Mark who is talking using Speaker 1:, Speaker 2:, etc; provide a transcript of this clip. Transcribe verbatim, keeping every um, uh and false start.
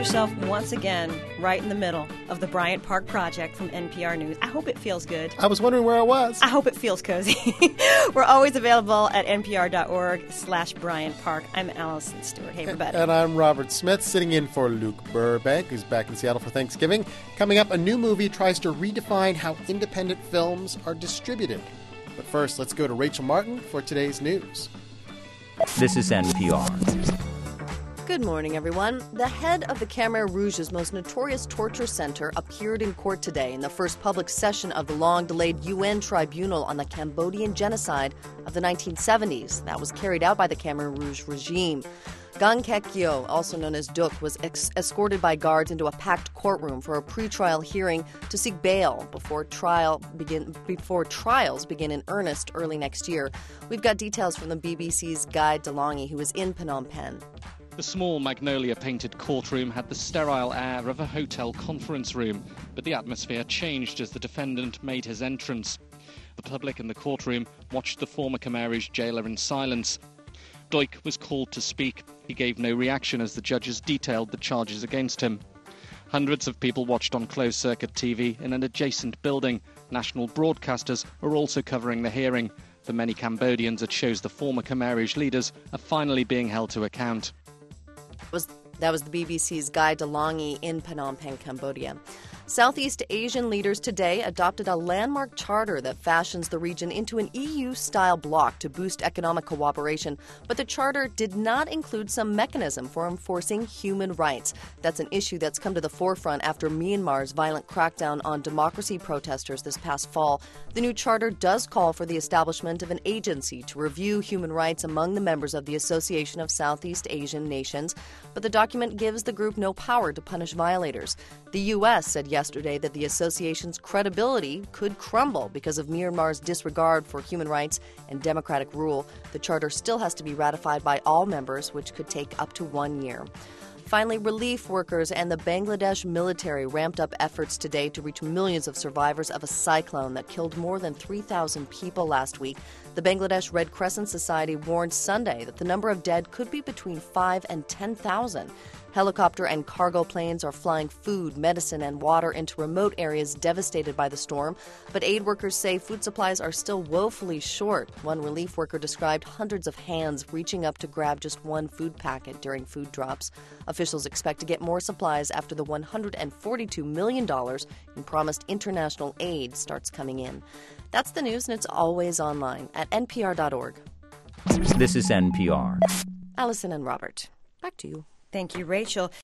Speaker 1: yourself once again right in the middle of the Bryant Park Project from N P R News. I hope it feels good.
Speaker 2: I was wondering where I was.
Speaker 1: I hope it feels cozy. We're always available at npr.org slash Bryant Park. I'm Allison Stewart. Hey, everybody.
Speaker 2: And I'm Robert Smith, sitting in for Luke Burbank, who's back in Seattle for Thanksgiving. Coming up, a new movie tries to redefine how independent films are distributed. But first, let's go to Rachel Martin for today's news.
Speaker 3: This is N P R.
Speaker 4: Good morning, everyone. The head of the Khmer Rouge's most notorious torture center appeared in court today in the first public session of the long-delayed U N tribunal on the Cambodian genocide of the nineteen seventies. That was carried out by the Khmer Rouge regime. Gang Kek Yew, also known as Duk, was ex- escorted by guards into a packed courtroom for a pretrial hearing to seek bail before trial begin before trials begin in earnest early next year. We've got details from the B B C's Guy DeLonghi, who was in Phnom Penh.
Speaker 5: The small magnolia-painted courtroom had the sterile air of a hotel conference room, but the atmosphere changed as the defendant made his entrance. The public in the courtroom watched the former Khmer Rouge jailer in silence. Duc was called to speak. He gave no reaction as the judges detailed the charges against him. Hundreds of people watched on closed-circuit T V in an adjacent building. National broadcasters are also covering the hearing. For many Cambodians, it shows the former Khmer Rouge leaders are finally being held to account.
Speaker 4: Was that was the B B C's Guy DeLonghi in Phnom Penh, Cambodia. Southeast Asian leaders today adopted a landmark charter that fashions the region into an E U-style bloc to boost economic cooperation, but the charter did not include some mechanism for enforcing human rights. That's an issue that's come to the forefront after Myanmar's violent crackdown on democracy protesters this past fall. The new charter does call for the establishment of an agency to review human rights among the members of the Association of Southeast Asian Nations, but the document gives the group no power to punish violators. The U S said yesterday that the association's credibility could crumble because of Myanmar's disregard for human rights and democratic rule. The charter still has to be ratified by all members, which could take up to one year. Finally, relief workers and the Bangladesh military ramped up efforts today to reach millions of survivors of a cyclone that killed more than three thousand people last week. The Bangladesh Red Crescent Society warned Sunday that the number of dead could be between five and ten thousand. Helicopter and cargo planes are flying food, medicine, and water into remote areas devastated by the storm. But aid workers say food supplies are still woefully short. One relief worker described hundreds of hands reaching up to grab just one food packet during food drops. Officials expect to get more supplies after the one hundred forty-two million dollars in promised international aid starts coming in. That's the news, and it's always online at N P R dot org.
Speaker 3: This is N P R.
Speaker 4: Allison and Robert, back to you.
Speaker 1: Thank you, Rachel.